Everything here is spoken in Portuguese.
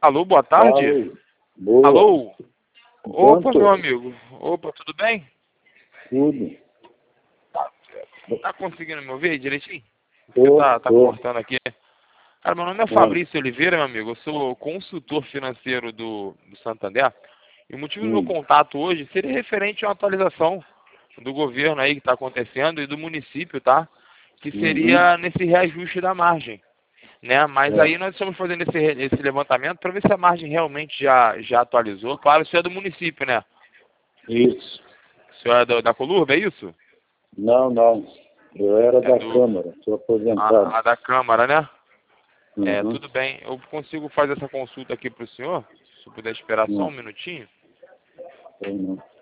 Alô, boa Fala tarde. aí. Boa. Alô. Opa, Quanto? meu amigo. Opa, tudo bem? Tudo. Tá conseguindo me ouvir direitinho? Porque Tô, tá tô. cortando aqui. Cara, meu nome é Ah, Fabrício Oliveira, meu amigo. Eu sou consultor financeiro do Santander. E o motivo do meu hum, contato hoje seria referente a uma atualização do governo aí que está acontecendo e do município, tá? Que uhum, seria nesse reajuste da margem, né? Mas aí é. nós estamos fazendo esse levantamento para ver se a margem realmente já atualizou. Claro, isso é do município, né? Isso. O senhor é da Colurba, é isso? Não, não. Eu era É da do Câmara, sou aposentado. a da Câmara, né? É, Uhum, tudo bem. Eu consigo fazer essa consulta aqui para o senhor? Se puder esperar só um não, minutinho. sei não.